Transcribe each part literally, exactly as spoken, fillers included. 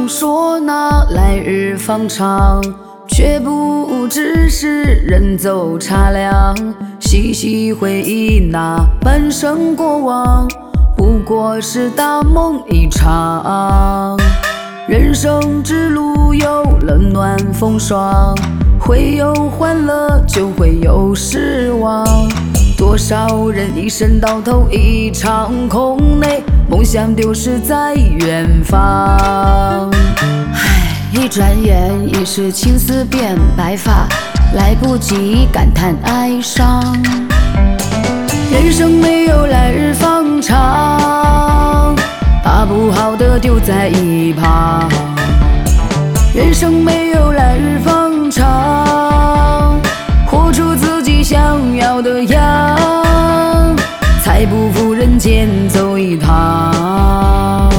说那来日方长，却不知是人走茶凉。细细回忆那半生过往，不过是大梦一场。人生之路有冷暖风霜，会有欢乐就会有失望。多少人一生到头一场空内，梦想丢失在远方。唉，一转眼已是青丝变白发，来不及感叹哀伤。人生没有来日方长，把不好的丢在一旁。人生没有来日方长，活出自己想要的样，才不负人间走一趟。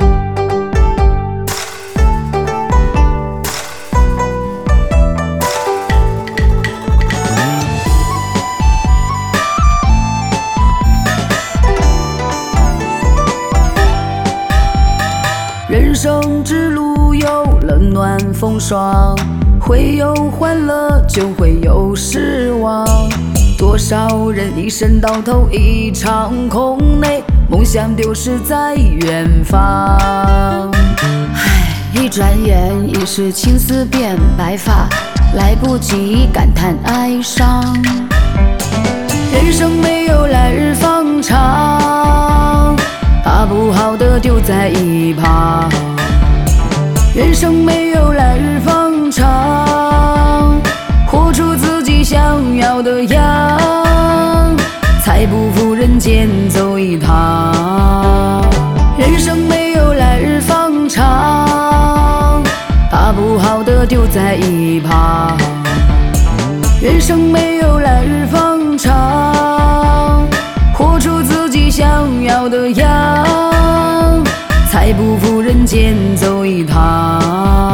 人生之路有冷暖风霜，会有欢乐就会有失望。多少人一生到头一场空内，梦想丢失在远方。唉，一转眼已是青丝变白发，来不及感叹哀伤。人生没有来日方长，把不好的丢在一旁。人生没有来日方长，活出自己想要的样，才不负人间走一趟。人生没有来日方长，把不好的丢在一旁。人生没有来日方长，活出自己想要的样，才不负人间走一趟。